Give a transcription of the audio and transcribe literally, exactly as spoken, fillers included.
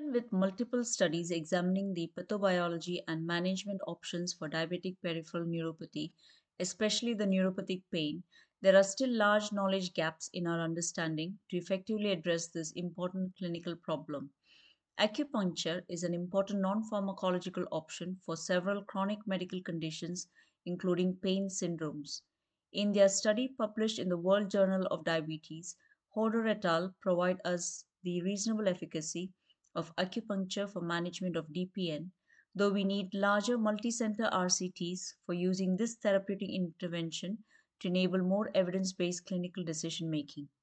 Even with multiple studies examining the pathobiology and management options for diabetic peripheral neuropathy, especially the neuropathic pain, there are still large knowledge gaps in our understanding to effectively address this important clinical problem. Acupuncture is an important non pharmacological option for several chronic medical conditions, including pain syndromes. In their study published in the World Journal of Diabetes, Hodder et al. Provide us the reasonable efficacy of acupuncture for management of D P N, though we need larger multicenter R C Ts for using this therapeutic intervention to enable more evidence based clinical decision making.